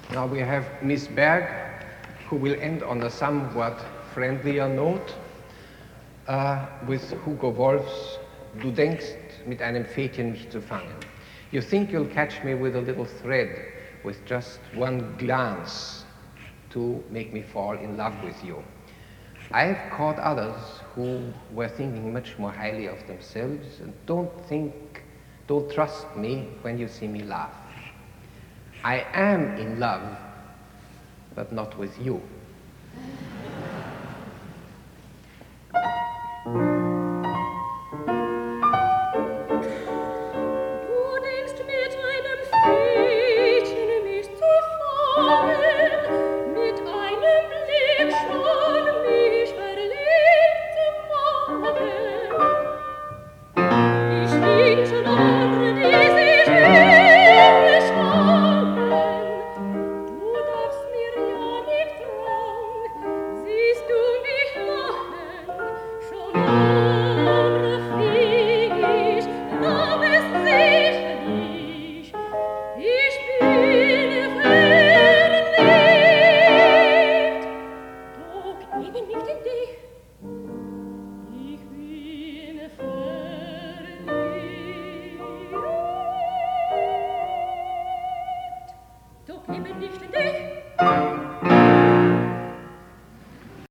Now we have Miss Berg, who will end on a somewhat friendlier note, with Hugo Wolf's Du denkst, mit einem Fädchen mich zu fangen. You think you'll catch me with a little thread, with just one glance to make me fall in love with you. I have caught others who were thinking much more highly of themselves and don't trust me when you see me laugh. I am in love, but not with you.